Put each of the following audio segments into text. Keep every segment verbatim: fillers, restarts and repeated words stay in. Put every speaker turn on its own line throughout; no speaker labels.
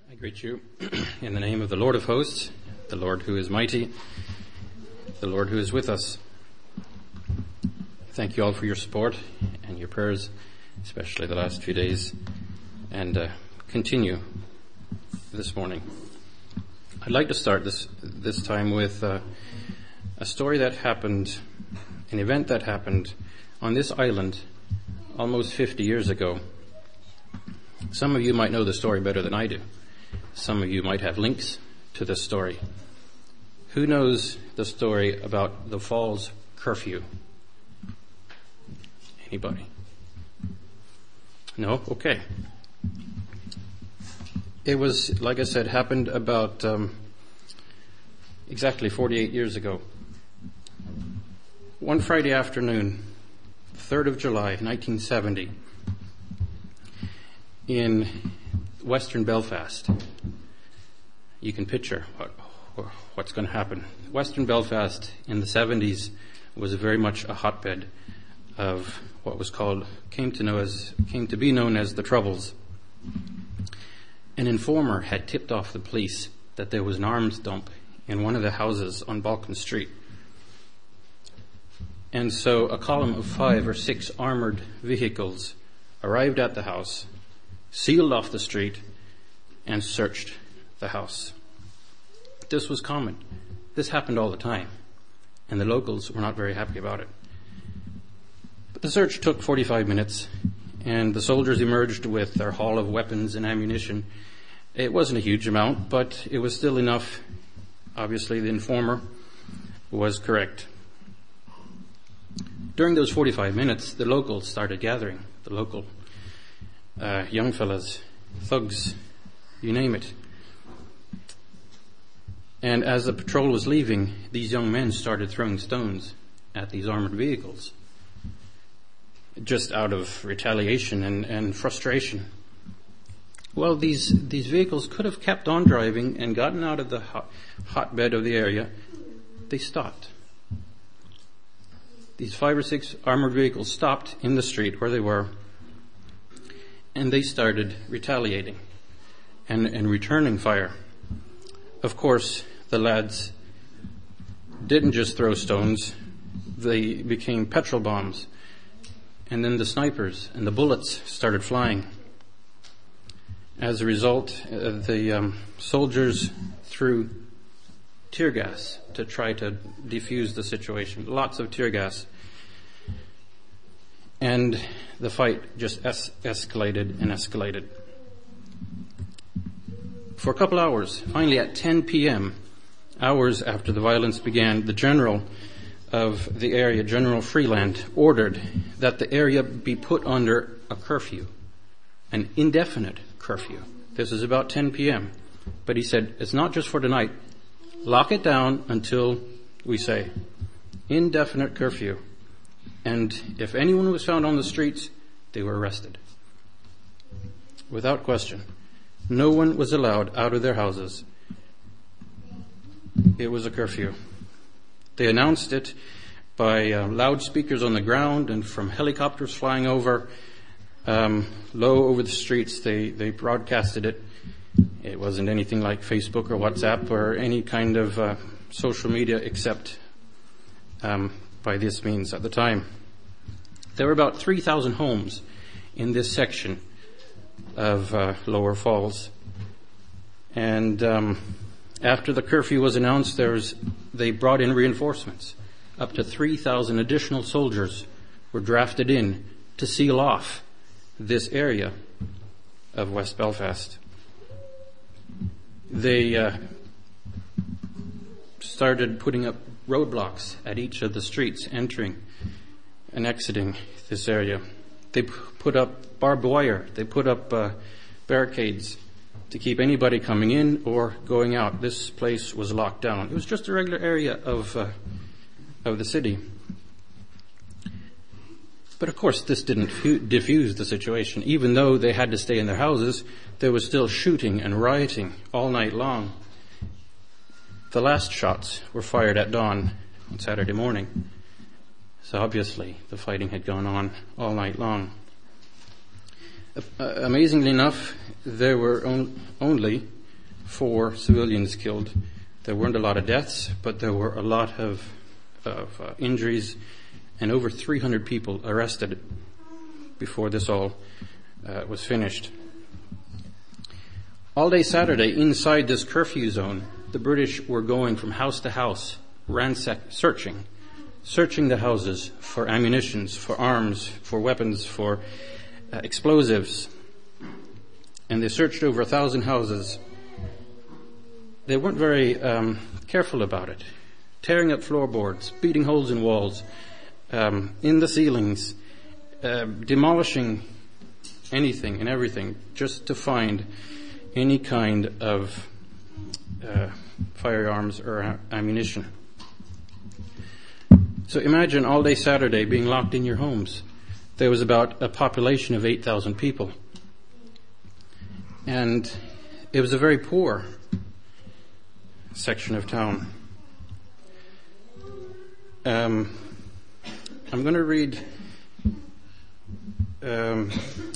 I greet you in the name of the Lord of hosts, the Lord who is mighty, the Lord who is with us. Thank you all for your support and your prayers, especially the last few days, and uh, continue this morning. I'd like to start this this time with uh, a story that happened, an event that happened on this island almost fifty years ago. Some of you might know the story better than I do. Some of you might have links to this story. Who knows the story about the Falls curfew? Anybody? No? Okay. It was, like I said, happened about um, exactly forty-eight years ago. One Friday afternoon, third of July, nineteen seventy, in western Belfast. You can picture what, what's going to happen. Western Belfast in the seventies was very much a hotbed of what was called, came to know as, came to be known as the Troubles. An informer had tipped off the police that there was an arms dump in one of the houses on Balkan Street. And so a column of five or six armored vehicles arrived at the house, sealed off the street, and searched the house. This was common. This happened all the time, and the locals were not very happy about it. But the search took forty-five minutes, and the soldiers emerged with their haul of weapons and ammunition. It wasn't a huge amount, but it was still enough. Obviously, the informer was correct. During those forty-five minutes, the locals started gathering, the local uh, young fellas, thugs, you name it. And as the patrol was leaving, these young men started throwing stones at these armored vehicles, just out of retaliation and, and frustration. Well, these these vehicles could have kept on driving and gotten out of the hot, hotbed of the area. They stopped. These five or six armored vehicles stopped in the street where they were, and they started retaliating and, and returning fire. Of course, the lads didn't just throw stones. They became petrol bombs. And then the snipers and the bullets started flying. As a result, uh, the um, soldiers threw tear gas to try to defuse the situation. Lots of tear gas. And the fight just es- escalated and escalated. For a couple hours, finally at ten p.m., hours after the violence began, the general of the area, General Freeland, ordered that the area be put under a curfew, an indefinite curfew. This is about ten p.m. But he said, it's not just for tonight. Lock it down until we say indefinite curfew. And if anyone was found on the streets, they were arrested. Without question. No one was allowed out of their houses. It was a curfew. They announced it by uh, loudspeakers on the ground and from helicopters flying over, um, low over the streets. They, they broadcasted it. It wasn't anything like Facebook or WhatsApp or any kind of uh, social media except um, by this means at the time. There were about three thousand homes in this section of uh, Lower Falls. And um, after the curfew was announced, there was, they brought in reinforcements. Up to three thousand additional soldiers were drafted in to seal off this area of West Belfast. They uh, started putting up roadblocks at each of the streets entering and exiting this area. They p- put up barbed wire. They put up uh, barricades to keep anybody coming in or going out. This place was locked down. It was just a regular area of uh, of the city. But of course, this didn't fu- diffuse the situation. Even though they had to stay in their houses, there was still shooting and rioting all night long. The last shots were fired at dawn on Saturday morning. So obviously, the fighting had gone on all night long. Uh, amazingly enough, there were on, only four civilians killed. There weren't a lot of deaths, but there were a lot of, of uh, injuries, and over three hundred people arrested before this all uh, was finished. All day Saturday, inside this curfew zone, the British were going from house to house, ransack, searching, searching the houses for ammunitions, for arms, for weapons, for uh, explosives. And they searched over a thousand houses. They weren't very um, careful about it, tearing up floorboards, beating holes in walls, um, in the ceilings, uh, demolishing anything and everything just to find any kind of uh, firearms or a- ammunition. So imagine all day Saturday being locked in your homes. There was about a population of eight thousand people. And it was a very poor section of town. Um, I'm going to read um,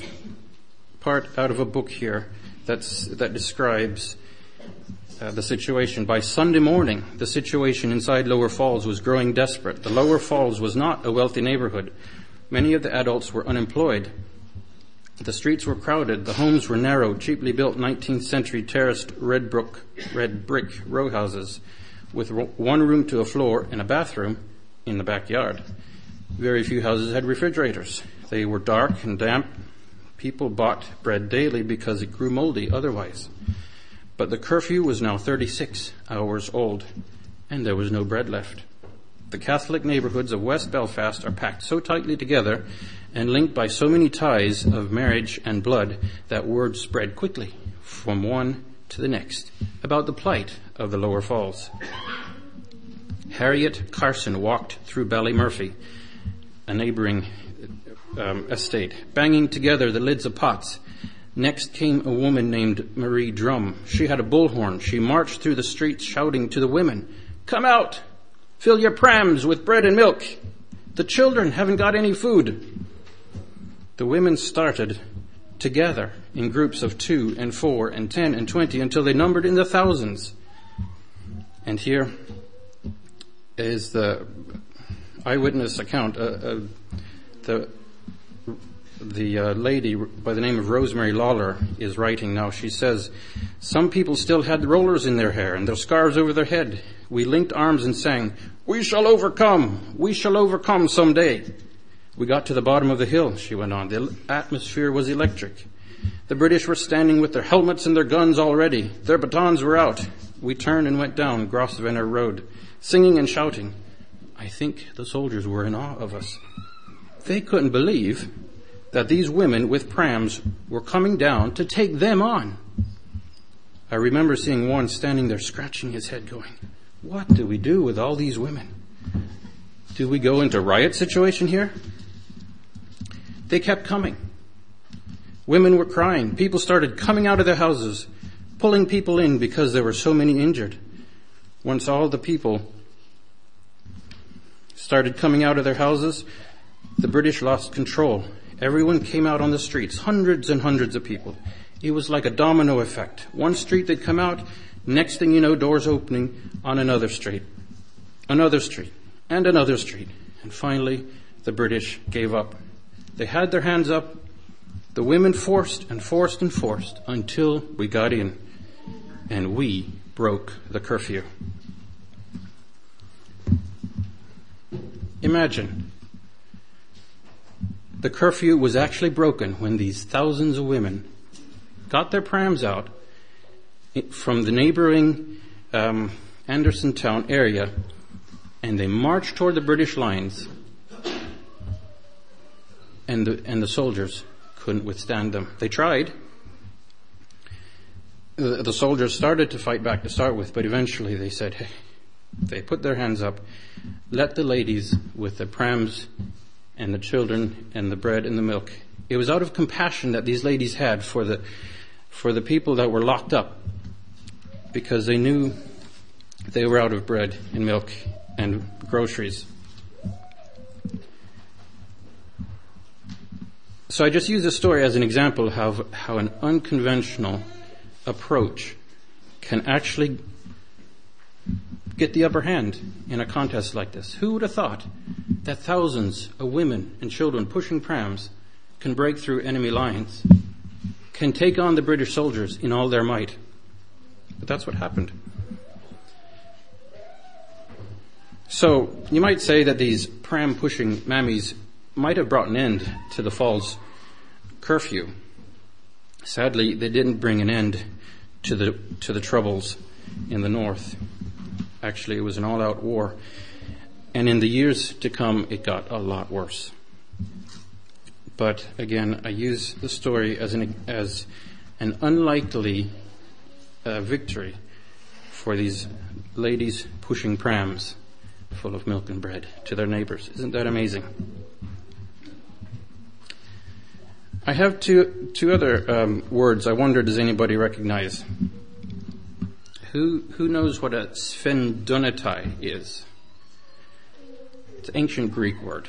part out of a book here that's, that describes uh, the situation. By Sunday morning, the situation inside Lower Falls was growing desperate. The Lower Falls was not a wealthy neighborhood. Many of the adults were unemployed. The streets were crowded. The homes were narrow, cheaply built nineteenth century terraced red brick, red brick row houses with ro- one room to a floor and a bathroom in the backyard. Very few houses had refrigerators. They were dark and damp. People bought bread daily because it grew moldy otherwise. But the curfew was now thirty-six hours old, and there was no bread left. The Catholic neighborhoods of West Belfast are packed so tightly together and linked by so many ties of marriage and blood that word spread quickly from one to the next about the plight of the Lower Falls. Harriet Carson walked through Ballymurphy, a neighboring um, estate, banging together the lids of pots. Next came a woman named Marie Drum. She had a bullhorn. She marched through the streets shouting to the women, "Come out! Fill your prams with bread and milk. The children haven't got any food." The women started together in groups of two and four and ten and twenty until they numbered in the thousands. And here is the eyewitness account. Uh, uh, the the uh, lady by the name of Rosemary Lawler is writing now. She says, "Some people still had rollers in their hair and their scarves over their head. We linked arms and sang, 'We shall overcome, we shall overcome someday.' We got to the bottom of the hill," she went on. "The atmosphere was electric. The British were standing with their helmets and their guns all ready. Their batons were out. We turned and went down Grosvenor Road, singing and shouting. I think the soldiers were in awe of us. They couldn't believe that these women with prams were coming down to take them on. I remember seeing one standing there scratching his head going, 'What do we do with all these women? Do we go into riot situation here?' They kept coming. Women were crying. People started coming out of their houses, pulling people in because there were so many injured. Once all the people started coming out of their houses, the British lost control. Everyone came out on the streets, hundreds and hundreds of people. It was like a domino effect. One street they'd come out, next thing you know, doors opening on another street, another street, and another street. And finally, the British gave up. They had their hands up. The women forced and forced and forced until we got in, and we broke the curfew. Imagine, the curfew was actually broken when these thousands of women got their prams out from the neighboring um, Andersontown area, and they marched toward the British lines, and the, and the soldiers couldn't withstand them. They tried. The, the soldiers started to fight back to start with, but eventually they said, hey, they put their hands up, let the ladies with the prams and the children and the bread and the milk. It was out of compassion that these ladies had for the for the people that were locked up, because they knew they were out of bread and milk and groceries. So I just use this story as an example of how, how an unconventional approach can actually get the upper hand in a contest like this. Who would have thought that thousands of women and children pushing prams can break through enemy lines, can take on the British soldiers in all their might? But that's what happened. So you might say that these pram-pushing mammies might have brought an end to the fall's curfew. Sadly, they didn't bring an end to the to the troubles in the north. Actually, it was an all-out war. And in the years to come, it got a lot worse. But again, I use the story as an as an unlikely uh, victory for these ladies pushing prams full of milk and bread to their neighbors. Isn't that amazing? I have two two other um, words I wonder, does anybody recognize? Who who knows what a sphendonitai is? It's an ancient Greek word.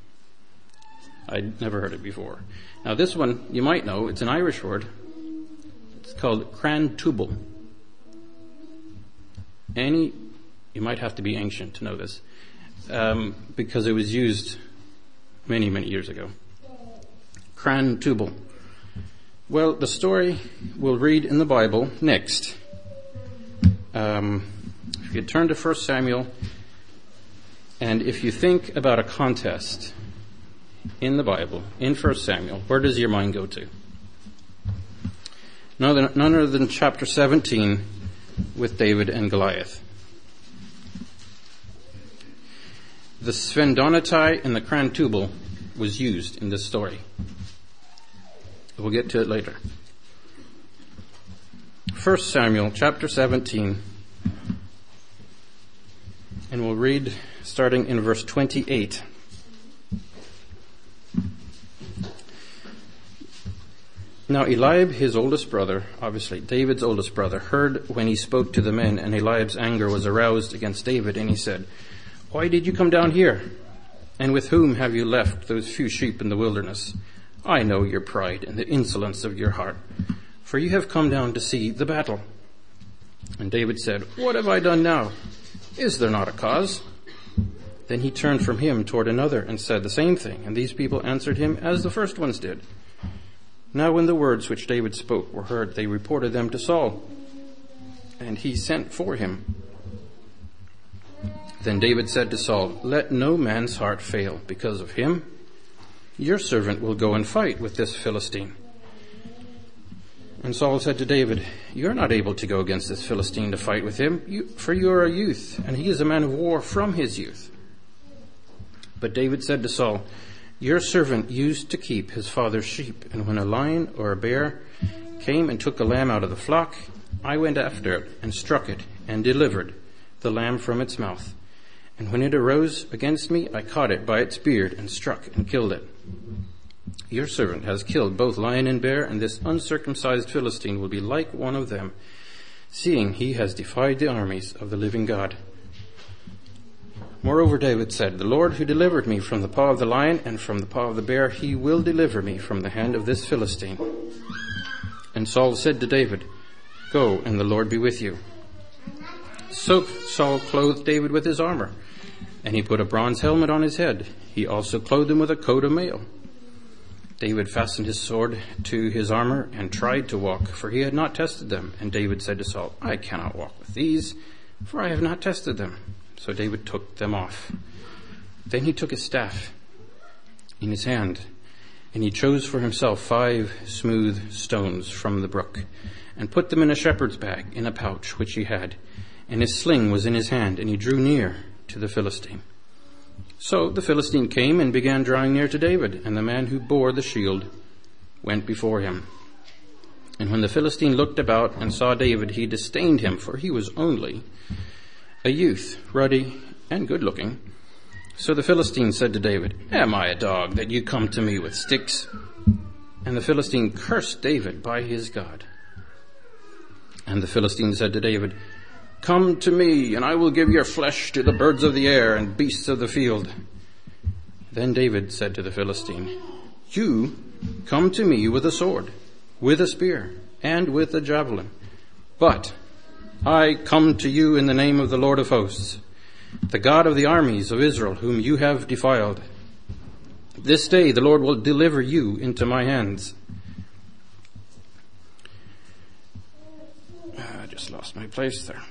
I'd never heard it before. Now this one, you might know, it's an Irish word. It's called crantubal. Any, you might have to be ancient to know this, um, because it was used many, many years ago. Crantubal. Well, the story we'll read in the Bible next. Um, if you turn to First Samuel, and if you think about a contest in the Bible, in First Samuel, where does your mind go to? None other, none other than chapter seventeen with David and Goliath. The sphendonitai and the crantubal was used in this story. We'll get to it later. First Samuel chapter seventeen, and we'll read starting in verse twenty-eight. Now Eliab, his oldest brother, obviously David's oldest brother, heard when he spoke to the men, and Eliab's anger was aroused against David, and he said, "Why did you come down here? And with whom have you left those few sheep in the wilderness? I know your pride and the insolence of your heart, for you have come down to see the battle." And David said, "What have I done now? Is there not a cause?" Then he turned from him toward another and said the same thing, and these people answered him as the first ones did. Now when the words which David spoke were heard, they reported them to Saul, and he sent for him. Then David said to Saul, "Let no man's heart fail because of him. Your servant will go and fight with this Philistine." And Saul said to David, "You are not able to go against this Philistine to fight with him, you, for you are a youth, and he is a man of war from his youth." But David said to Saul, "Your servant used to keep his father's sheep, and when a lion or a bear came and took a lamb out of the flock, I went after it and struck it and delivered the lamb from its mouth. And when it arose against me, I caught it by its beard and struck and killed it. Your servant has killed both lion and bear, and this uncircumcised Philistine will be like one of them, seeing he has defied the armies of the living God." Moreover, David said, "The Lord who delivered me from the paw of the lion and from the paw of the bear, he will deliver me from the hand of this Philistine." And Saul said to David, "Go, and the Lord be with you." So Saul clothed David with his armor, and he put a bronze helmet on his head. He also clothed him with a coat of mail. David fastened his sword to his armor and tried to walk, for he had not tested them. And David said to Saul, "I cannot walk with these, for I have not tested them." So David took them off. Then he took his staff in his hand, and he chose for himself five smooth stones from the brook, and put them in a shepherd's bag in a pouch which he had, and his sling was in his hand, and he drew near to the Philistine. So the Philistine came and began drawing near to David, and the man who bore the shield went before him. And when the Philistine looked about and saw David, he disdained him, for he was only a youth, ruddy and good-looking. So the Philistine said to David, "Am I a dog that you come to me with sticks?" And the Philistine cursed David by his God. And the Philistine said to David, "Come to me, and I will give your flesh to the birds of the air and beasts of the field." Then David said to the Philistine, "You come to me with a sword, with a spear, and with a javelin, but I come to you in the name of the Lord of hosts, the God of the armies of Israel, whom you have defiled. This day the Lord will deliver you into my hands. I just lost my place there.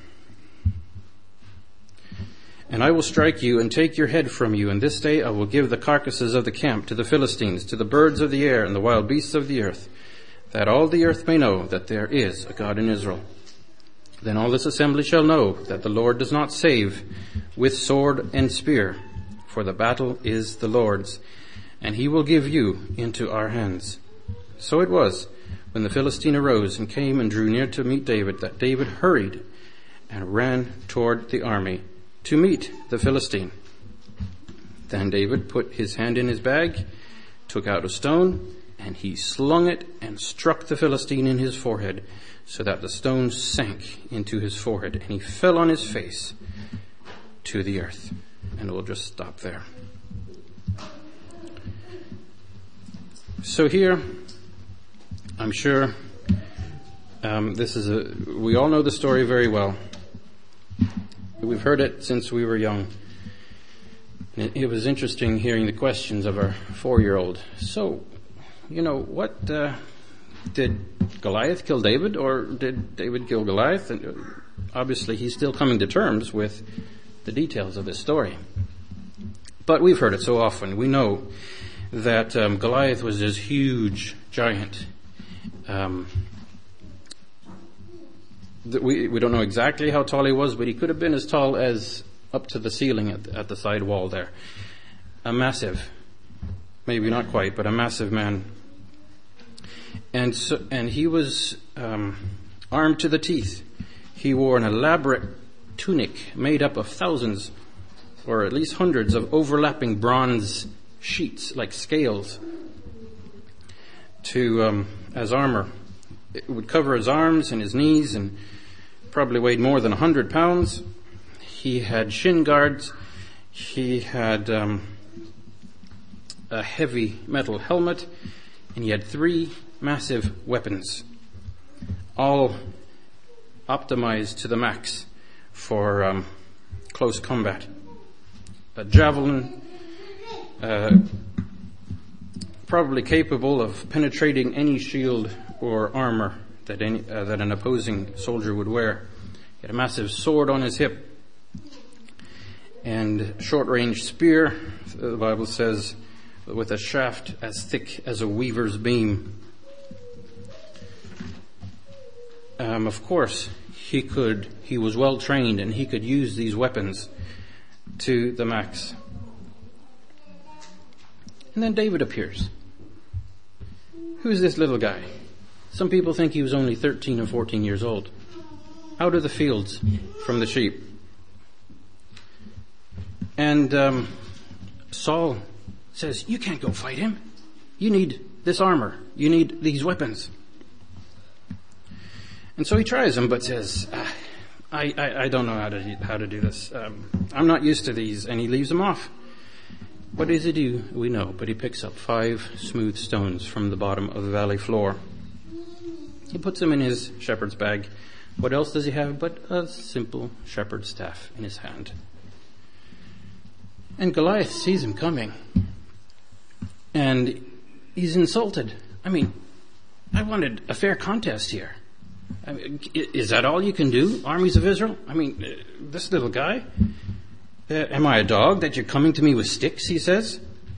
And I will strike you and take your head from you, and this day I will give the carcasses of the camp to the Philistines, to the birds of the air and the wild beasts of the earth, that all the earth may know that there is a God in Israel. Then all this assembly shall know that the Lord does not save with sword and spear, for the battle is the Lord's, and he will give you into our hands. So it was, when the Philistine arose and came and drew near to meet David, that David hurried and ran toward the army to meet the Philistine. Then David put his hand in his bag, took out a stone, and he slung it and struck the Philistine in his forehead, so that the stone sank into his forehead, and he fell on his face to the earth. And we'll just stop there. So here, I'm sure um, this is a, we all know the story very well. We've heard it since we were young. It, it was interesting hearing the questions of our four-year-old. So, you know, what, uh, did Goliath kill David, or did David kill Goliath? And obviously he's still coming to terms with the details of this story. But we've heard it so often. We know that um, Goliath was this huge giant. Um, that we, we don't know exactly how tall he was, but he could have been as tall as up to the ceiling at, at the side wall there. A massive, maybe not quite, but a massive man. And so, and he was um, armed to the teeth. He wore an elaborate tunic made up of thousands, or at least hundreds, of overlapping bronze sheets, like scales, to um, as armor. It would cover his arms and his knees, and probably weighed more than a hundred pounds. He had shin guards. He had um, a heavy metal helmet, and he had three massive weapons, all optimized to the max for um, close combat. A javelin, uh, probably capable of penetrating any shield or armor that any uh, that an opposing soldier would wear. He had a massive sword on his hip, and short-range spear, the Bible says, with a shaft as thick as a weaver's beam. Um, of course, he could, he was well trained, and he could use these weapons to the max. And then David appears. Who's this little guy? Some people think he was only thirteen or fourteen years old, out of the fields from the sheep. And um, Saul says, you can't go fight him. You need this armor. You need these weapons. And so he tries them, but says, ah, I, I, I don't know how to how to do this. Um, I'm not used to these. And he leaves them off. What does he do? We know, but he picks up five smooth stones from the bottom of the valley floor. He puts them in his shepherd's bag. What else does he have but a simple shepherd's staff in his hand? And Goliath sees him coming, and he's insulted. I mean, I wanted a fair contest here. I mean, is that all you can do, armies of Israel? I mean, uh, this little guy? Uh, am I a dog that you're coming to me with sticks, he says?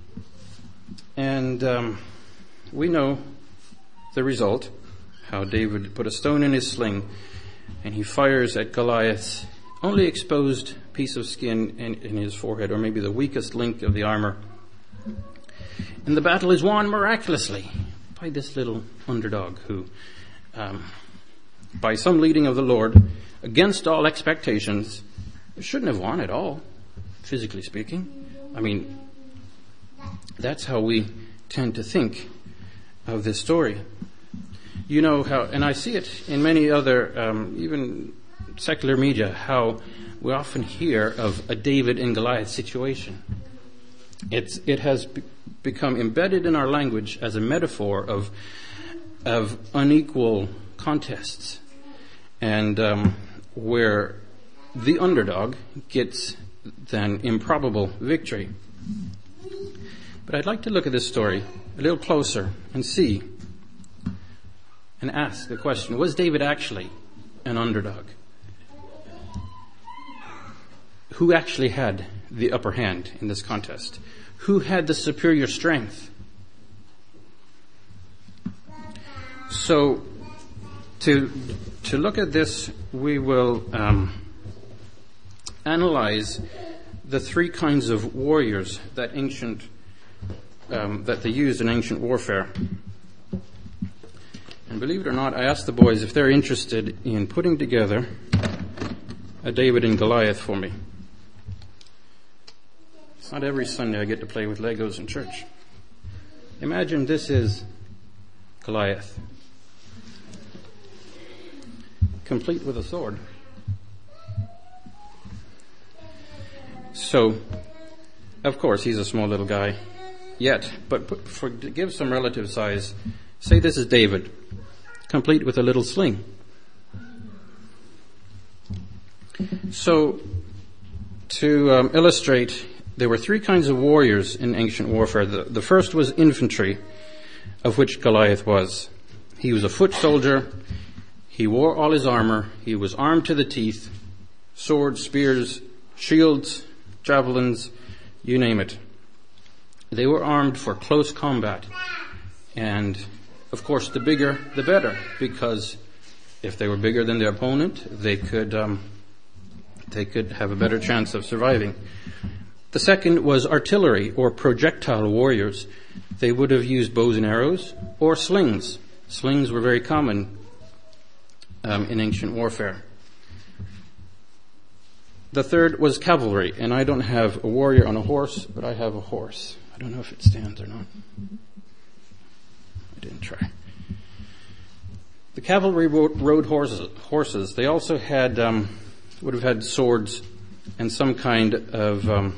And um, we know the result, how David put a stone in his sling, and he fires at Goliath's only exposed piece of skin in, in his forehead, or maybe the weakest link of the armor. And the battle is won miraculously by this little underdog who, um, by some leading of the Lord, against all expectations, shouldn't have won at all, physically speaking. I mean, that's how we tend to think of this story. You know how, and I see it in many other, um, even secular media, how we often hear of a David and Goliath situation. It's, it has be- become embedded in our language as a metaphor of, of unequal contests. and um, where the underdog gets an improbable victory. But I'd like to look at this story a little closer and see and ask the question, was David actually an underdog? Who actually had the upper hand in this contest? Who had the superior strength? So, to to look at this, we will um, analyze the three kinds of warriors that ancient um, that they used in ancient warfare. And believe it or not, I asked the boys if they're interested in putting together a David and Goliath for me. It's not every Sunday I get to play with Legos in church. Imagine this is Goliath, complete with a sword. So, of course, he's a small little guy, yet, but put, for, to give some relative size, say this is David, complete with a little sling. So, to um, illustrate, there were three kinds of warriors in ancient warfare. The, the first was infantry, of which Goliath was. He was a foot soldier. He wore all his armor. He was armed to the teeth, swords, spears, shields, javelins, you name it. They were armed for close combat. And, of course, the bigger, the better, because if they were bigger than their opponent, they could, um, they could have a better chance of surviving. The second was artillery, or projectile warriors. They would have used bows and arrows, or slings. Slings were very common um, in ancient warfare. The third was cavalry, and I don't have a warrior on a horse, but I have a horse. I don't know if it stands or not. I didn't try. The cavalry rode horses. horses. They also had, um, would have had swords and some kind of um,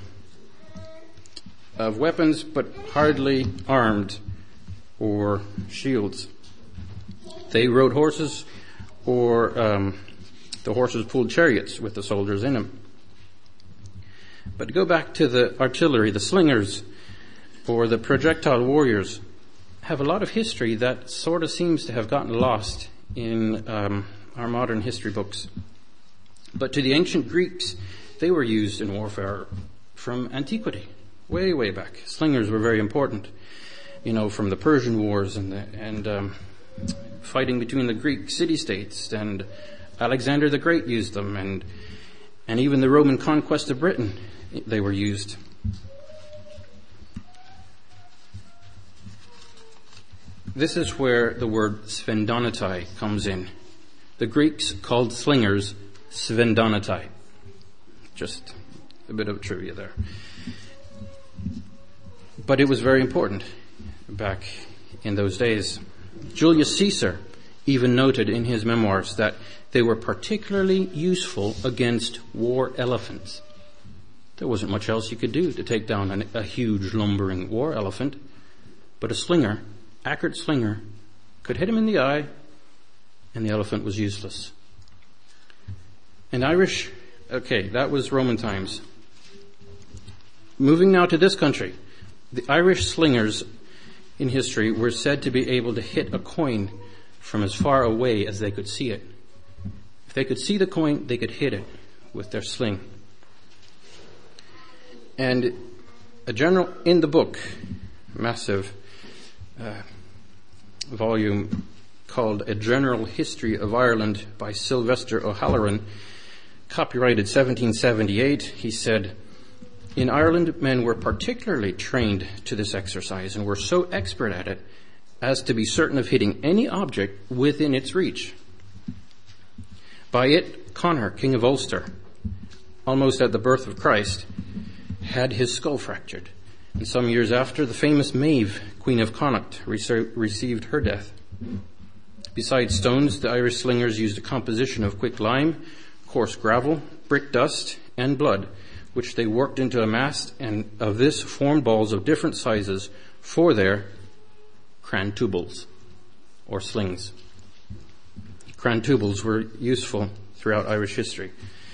of weapons, but hardly armed or shields. They rode horses, or um, the horses pulled chariots with the soldiers in them. But to go back to the artillery, the slingers, or the projectile warriors, have a lot of history that sort of seems to have gotten lost in um, our modern history books. But to the ancient Greeks, they were used in warfare from antiquity, way, way back. Slingers were very important, you know, from the Persian Wars and the, and um, fighting between the Greek city-states, and Alexander the Great used them, and and even the Roman conquest of Britain, they were used. This is where the word svendonatai comes in. The Greeks called slingers svendonatai. Just a bit of trivia there. But it was very important back in those days. Julius Caesar even noted in his memoirs that they were particularly useful against war elephants. There wasn't much else you could do to take down an, a huge lumbering war elephant, but a slinger, accurate slinger, could hit him in the eye, and the elephant was useless. And Irish, okay, that was Roman times. Moving now to this country, the Irish slingers in history were said to be able to hit a coin from as far away as they could see it. If they could see the coin, they could hit it with their sling. And a general, in the book, massive uh, volume called A General History of Ireland by Sylvester O'Halloran, copyrighted seventeen seventy-eight, he said, "In Ireland, men were particularly trained to this exercise and were so expert at it as to be certain of hitting any object within its reach. By it, Conor, King of Ulster, almost at the birth of Christ, had his skull fractured, and some years after, the famous Maeve, Queen of Connacht, received her death. Besides stones, the Irish slingers used a composition of quick lime, coarse gravel, brick dust, and blood, which they worked into a mass, and of this formed balls of different sizes for their crantubles, or slings." Grand Tubals were useful throughout Irish history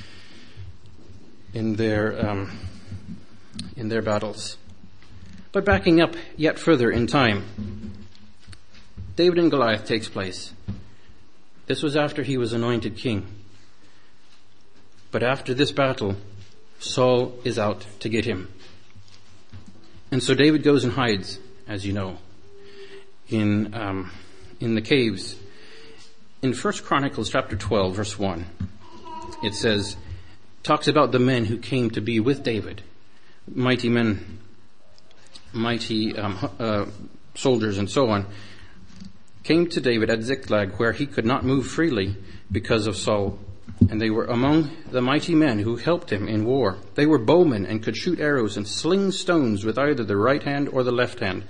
in their um, in their battles. But backing up yet further in time, David and Goliath takes place. This was after he was anointed king. But after this battle, Saul is out to get him. And so David goes and hides, as you know, in um, in the caves. In First Chronicles chapter twelve, verse one, it says, talks about the men who came to be with David, mighty men, mighty um, uh, soldiers and so on, came to David at Ziklag, where he could not move freely because of Saul. And they were among the mighty men who helped him in war. They were bowmen and could shoot arrows and sling stones with either the right hand or the left hand.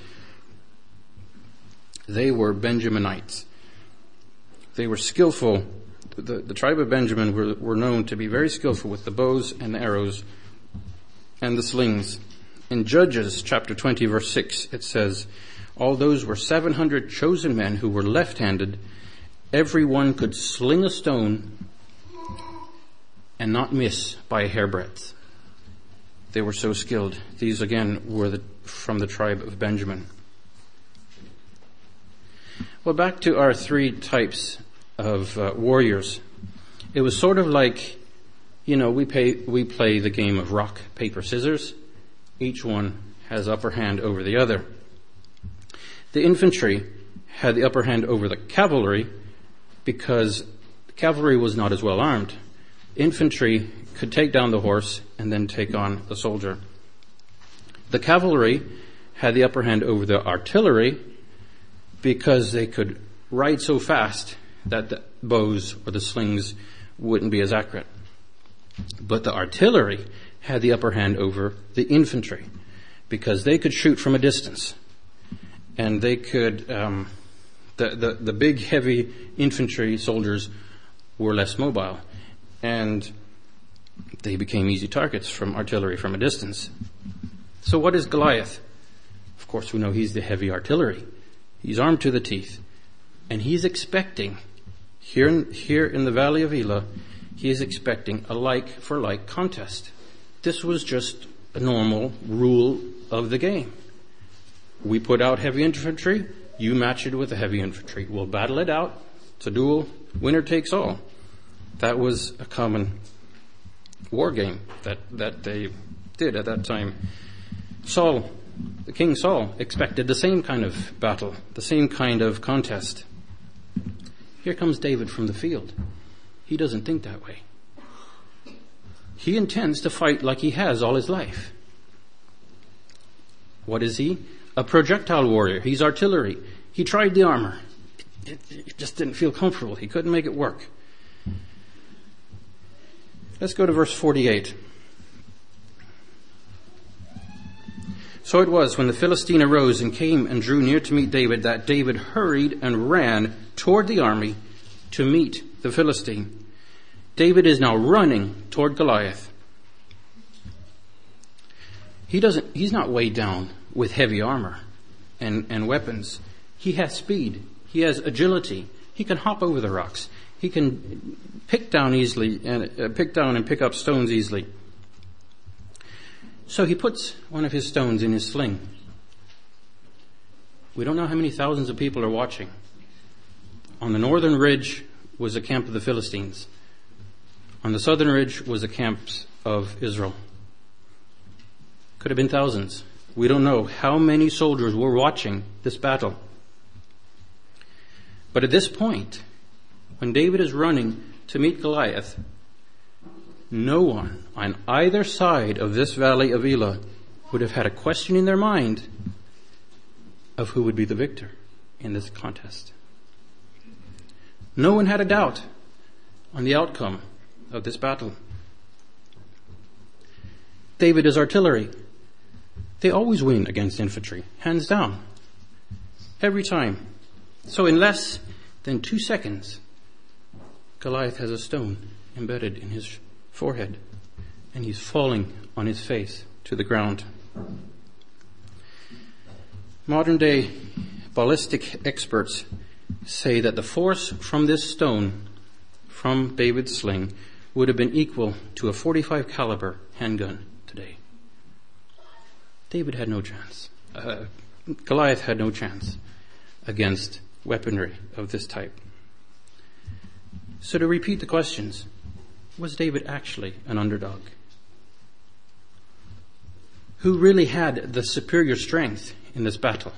They were Benjaminites. They were skillful. The, the tribe of Benjamin were, were known to be very skillful with the bows and the arrows and the slings. In Judges chapter twenty, verse six, it says, all those were seven hundred chosen men who were left-handed. Every one could sling a stone and not miss by a hairbreadth. They were so skilled. These again were the, from the tribe of Benjamin. Well, back to our three types of uh, warriors. It was sort of like, you know, we pay, we play the game of rock, paper, scissors. Each one has upper hand over the other. The infantry had the upper hand over the cavalry because the cavalry was not as well armed. Infantry could take down the horse and then take on the soldier. The cavalry had the upper hand over the artillery because they could ride so fast that the bows or the slings wouldn't be as accurate. But the artillery had the upper hand over the infantry because they could shoot from a distance. And they could, um, the, the, the big heavy infantry soldiers were less mobile. And they became easy targets from artillery from a distance. So what is Goliath? Of course, we know he's the heavy artillery. He's armed to the teeth. And he's expecting, here in, here in the valley of Elah, he is expecting a like-for-like contest. This was just a normal rule of the game. We put out heavy infantry, you match it with the heavy infantry. We'll battle it out. It's a duel, winner takes all. That was a common war game that, that they did at that time. Saul, the King Saul, expected the same kind of battle, the same kind of contest. Here comes David from the field. He doesn't think that way. He intends to fight like he has all his life. What is he? A projectile warrior. He's artillery. He tried the armor. It, it just didn't feel comfortable. He couldn't make it work. Let's go to verse forty-eight. So it was when the Philistine arose and came and drew near to meet David that David hurried and ran toward the army to meet the Philistine. David is now running toward Goliath. He doesn't, he's not weighed down with heavy armor and, and weapons. He has speed. He has agility. He can hop over the rocks. He can pick down easily and uh, pick down and pick up stones easily. So he puts one of his stones in his sling. We don't know how many thousands of people are watching. On the northern ridge was the camp of the Philistines. On the southern ridge was the camps of Israel. Could have been thousands. We don't know how many soldiers were watching this battle. But at this point, when David is running to meet Goliath, no one on either side of this valley of Elah would have had a question in their mind of who would be the victor in this contest. No one had a doubt on the outcome of this battle. David is artillery. They always win against infantry, hands down, every time. So in less than two seconds, Goliath has a stone embedded in his forehead, and he's falling on his face to the ground. Modern day ballistic experts say that the force from this stone from David's sling would have been equal to a forty-five caliber handgun today. David had no chance. Uh, Goliath had no chance against weaponry of this type. So to repeat the questions, was David actually an underdog? Who really had the superior strength in this battle?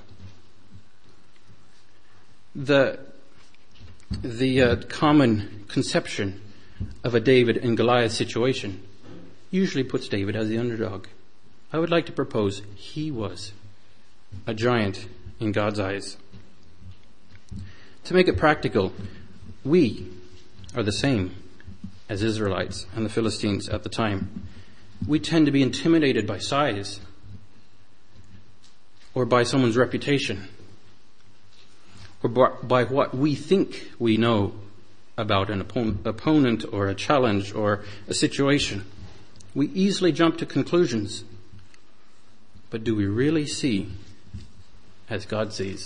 The, the uh, common conception of a David and Goliath situation usually puts David as the underdog. I would like to propose he was a giant in God's eyes. To make it practical, we are the same as Israelites and the Philistines at the time. We tend to be intimidated by size or by someone's reputation or by what we think we know about an opponent or a challenge or a situation. We easily jump to conclusions. But do we really see as God sees?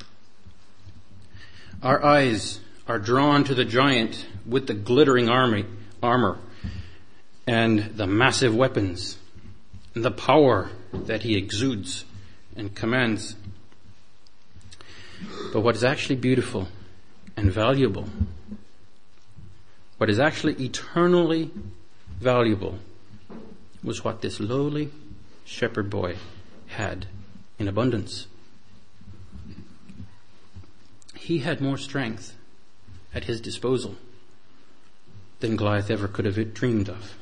Our eyes are drawn to the giant with the glittering army, armor and the massive weapons and the power that he exudes and commands. But what is actually beautiful and valuable, what is actually eternally valuable, was what this lowly shepherd boy had in abundance. He had more strength at his disposal than Goliath ever could have dreamed of.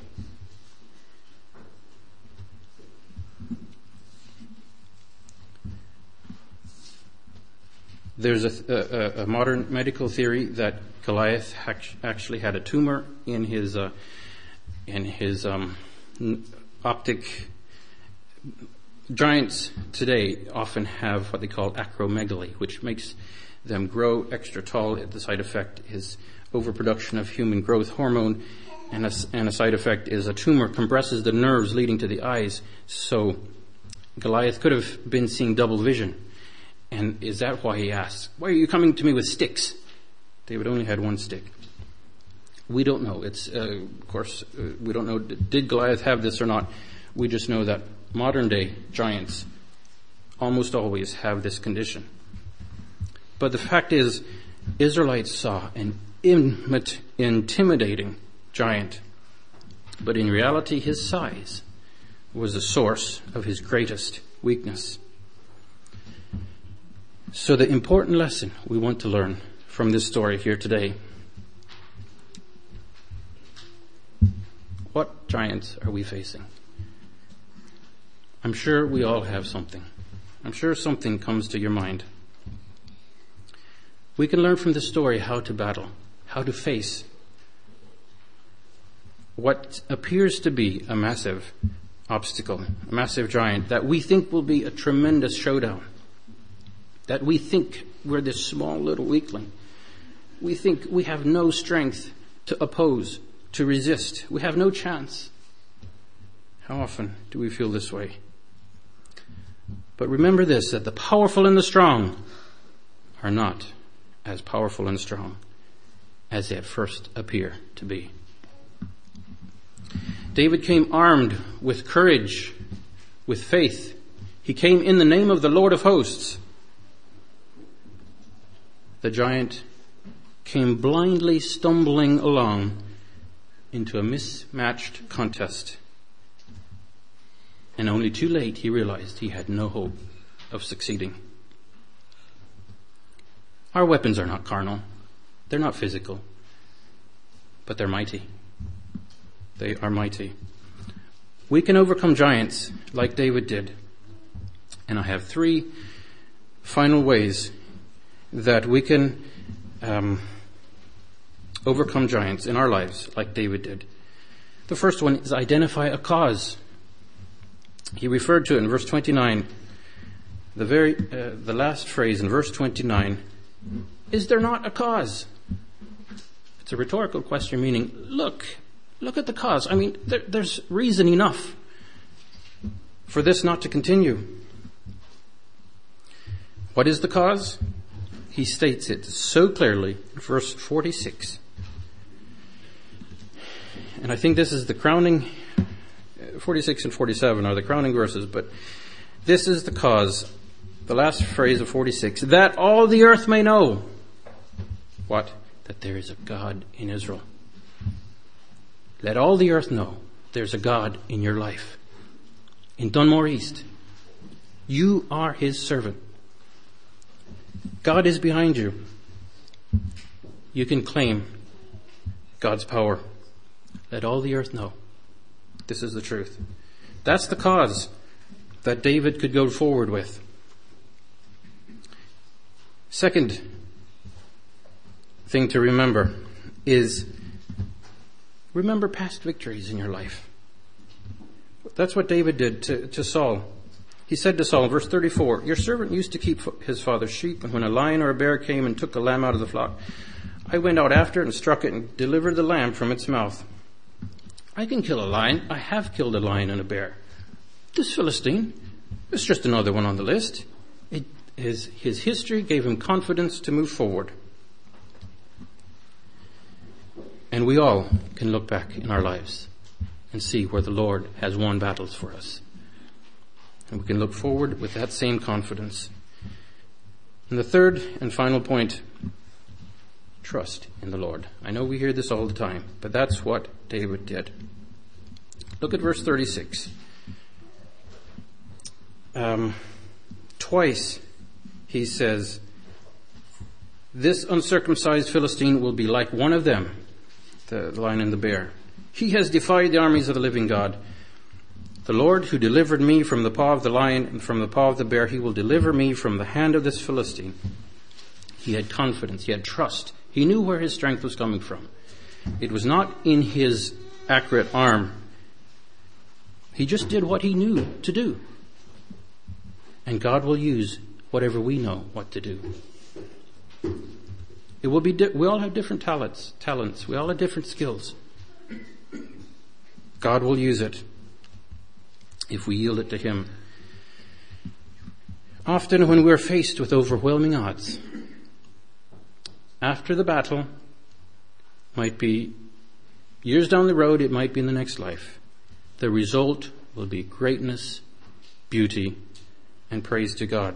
There's a, a, a modern medical theory that Goliath actually had a tumor in his uh, in his um, optic. Giants today often have what they call acromegaly, which makes them grow extra tall. The side effect is overproduction of human growth hormone, and a, and a side effect is a tumor compresses the nerves leading to the eyes. So Goliath could have been seeing double vision. And is that why he asks, why are you coming to me with sticks? David only had one stick. We don't know. It's, uh, of course, uh, we don't know, did Goliath have this or not? We just know that modern day giants almost always have this condition. But the fact is, Israelites saw an imit- intimidating giant. But in reality, his size was the source of his greatest weakness. So the important lesson we want to learn from this story here today: what giants are we facing? I'm sure we all have something. I'm sure something comes to your mind. We can learn from this story how to battle, how to face what appears to be a massive obstacle, a massive giant that we think will be a tremendous showdown. That we think we're this small little weakling. We think we have no strength to oppose, to resist. We have no chance. How often do we feel this way? But remember this, that the powerful and the strong are not as powerful and strong as they at first appear to be. David came armed with courage, with faith. He came in the name of the Lord of hosts. The giant came blindly stumbling along into a mismatched contest. And only too late he realized he had no hope of succeeding. Our weapons are not carnal. They're not physical. But they're mighty. They are mighty. We can overcome giants like David did. And I have three final ways that we can um, overcome giants in our lives like David did. The first one is identify a cause. He referred to it in verse twenty-nine. The very, uh, the last phrase in verse twenty-nine, is there not a cause? It's a rhetorical question meaning, look, look at the cause. I mean, there, there's reason enough for this not to continue. What is the cause? He states it so clearly in verse forty-six. and I think this is the crowning, forty-six and forty-seven are the crowning verses, but this is the cause, the last phrase of forty-six, that all the earth may know. What? That there is a God in Israel. Let all the earth know there's a God in your life. In Dunmore East, you are his servant. God is behind you. You can claim God's power. Let all the earth know. This is the truth. That's the cause that David could go forward with. Second thing to remember is remember past victories in your life. That's what David did to, to Saul. He said to Saul, verse thirty-four, your servant used to keep his father's sheep, and when a lion or a bear came and took a lamb out of the flock, I went out after it and struck it and delivered the lamb from its mouth. I can kill a lion. I have killed a lion and a bear. This Philistine is just another one on the list. It, his, his history gave him confidence to move forward. And we all can look back in our lives and see where the Lord has won battles for us. And we can look forward with that same confidence. And the third and final point, trust in the Lord. I know we hear this all the time, but that's what David did. Look at verse thirty-six. Um, twice he says, this uncircumcised Philistine will be like one of them, the lion and the bear. He has defied the armies of the living God. The Lord who delivered me from the paw of the lion and from the paw of the bear, he will deliver me from the hand of this Philistine. He had confidence. He had trust. He knew where his strength was coming from. It was not in his accurate arm. He just did what he knew to do. And God will use whatever we know what to do. It will be. Di- we all have different talents. Talents. We all have different skills. God will use it if we yield it to him. Often when we're faced with overwhelming odds, after the battle, might be years down the road, it might be in the next life, the result will be greatness, beauty, and praise to God.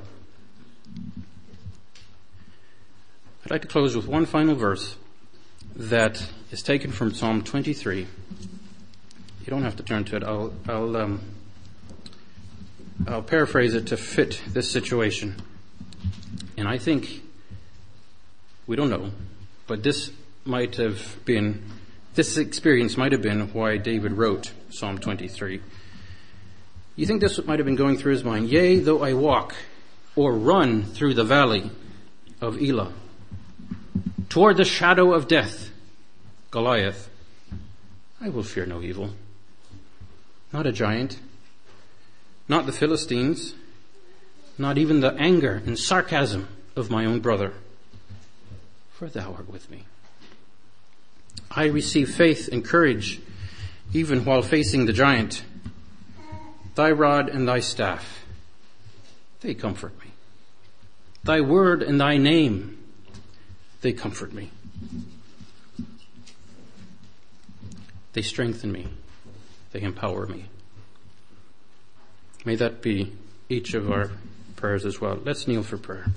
I'd like to close with one final verse that is taken from Psalm twenty-three. You don't have to turn to it. I'll, I'll, um, I'll paraphrase it to fit this situation. And I think, we don't know, but this might have been, this experience might have been why David wrote Psalm twenty-three. You think this might have been going through his mind? Yea, though I walk or run through the valley of Elah, toward the shadow of death, Goliath, I will fear no evil. Not a giant, not the Philistines, not even the anger and sarcasm of my own brother, for thou art with me. I receive faith and courage even while facing the giant. Thy rod and thy staff, they comfort me. Thy word and thy name, they comfort me. They strengthen me. They empower me. May that be each of our prayers as well. Let's kneel for prayer.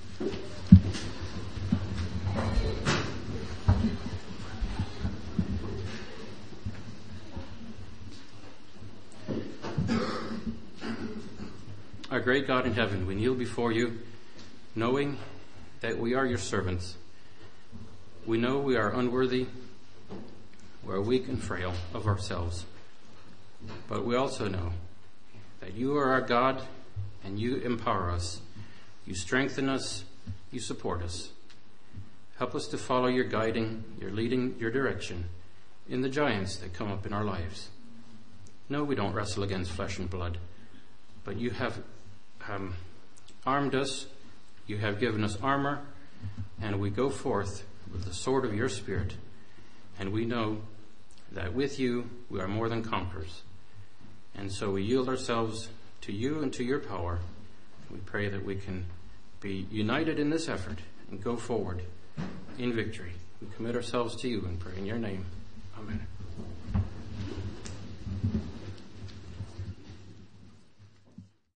Our great God in heaven, we kneel before you, knowing that we are your servants. We know we are unworthy, we are weak and frail of ourselves. But we also know that you are our God and you empower us. You strengthen us, you support us. Help us to follow your guiding, your leading, your direction in the giants that come up in our lives. No, we don't wrestle against flesh and blood, but you have um, armed us, you have given us armor, and we go forth with the sword of your Spirit, and we know that with you we are more than conquerors. And so we yield ourselves to you and to your power. We pray that we can be united in this effort and go forward in victory. We commit ourselves to you and pray in your name. Amen.